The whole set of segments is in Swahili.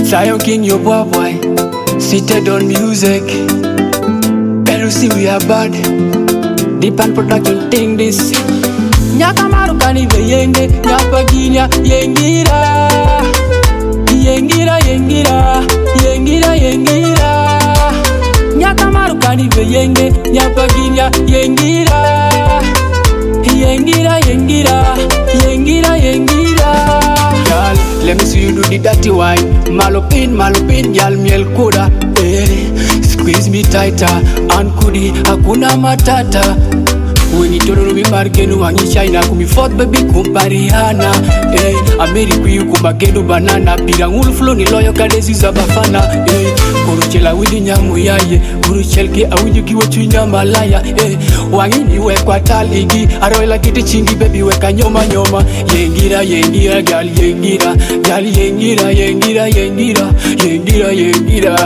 Zion King, your boy, seated on music. Perusi, we are bad. Deep and production thing this. Nyaka marukani veyenge, nyapaginya yengira. Yengira, yengira, yengira, yengira. Nyaka marukani veyenge, nyapaginya yengira. Yengira, yengira, yengira, yengira. Girl, let me see you do the dirty wine. Malopin, girl, miel kuda. Squeeze me tighter, and kudi, hakuna matata. When you don't be margenu, wangisha ina kumi fourth baby kumpariana. Ameri kuyu kumbagenu banana. Pirangulu flow ni loyo kadezi za bafana. Kuruchela widi nyamu yaye. Kuruchelke awiju kiwa chunya malaya. Wangini wekwa taligi. Aroela kiti chingi baby weka nyoma nyoma. Yengira, yengira, gal yengira. Gal yengira, yengira, yengira. Yengira, yengira.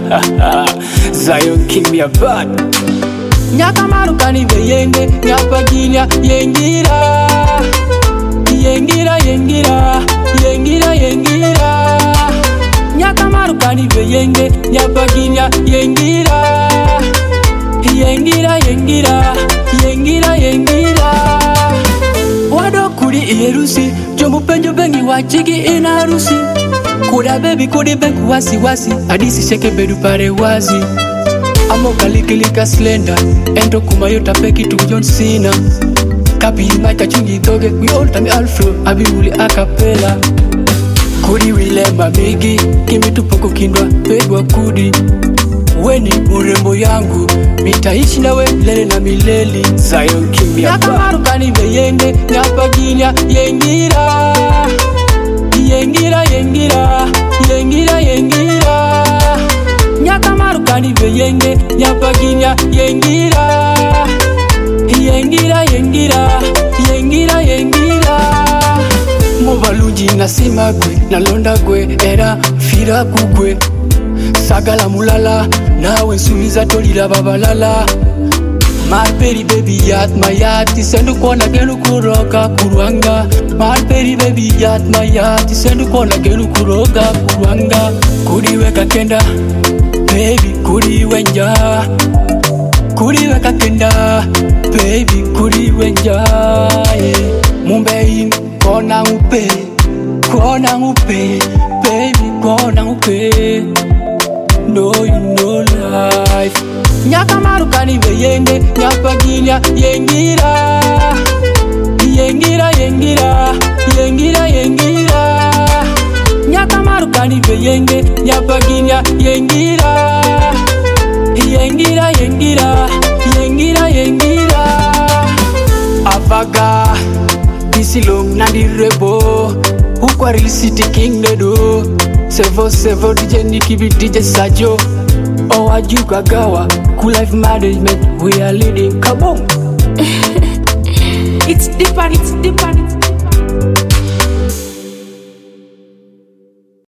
Zion King, me a bad. Nyaka marukani veyenge, nyapaginya yengira. Yengira, yengira, yengira, yengira. Nyaka marukani veyenge, nyapaginya yengira. Yengira, yengira, yengira, yengira. Wado kuri iyerusi, jomu penjo bengi wachigi inarusi. Kuda baby kudi bengu wasi wasi, adisi sheke bedu pare wazi. Amo kalikilika slender, ento kumayota peki tu John Cena. Kapi maika chungi toge, we all time alfro, abi uli acapella. Kudi wile mabigi, kimi tupoko kindwa, pegwa kudi. Weni urembo yangu, mitaishi nawe lele na mileli. Zion King, me a bad. Nyaka marukani veyenge, nyapaginya yengira. Yengira, yengira, yengira, yengira. Nyaka marukani veyenge, nyapaginya yengira. Yengira, yengira, yengira, yengira. Mobaluji nasima gwe, nalonda gwe, era fira kugwe. Sagala mulala, nawe sumiza tolira babalala. Marperi baby yat mayati, sendu kona genu kuroga kurwanga. Marperi baby yat mayati, sendu kona genu kuroga kurwanga. Kudi weka kenda, baby kudi wenja. Kudi weka kenda, baby kudi wenja. Mumbai kona ngupe, baby kona ngupe. No, you know life. Nyaka marukani veyenge, nyapaginya yengira. Yengira, yengira, yengira, yengira. Nyaka marukani veyenge, nyapaginya yengira. Yengira, yengira, yengira, yengira. Afaga, Isilong nandi rebo. Ukwa real city king nedo. Sevo DJ Niki B DJ Sajo. Oh Ajuka Gawa. Cool life management, we are leading. Come on. It's different.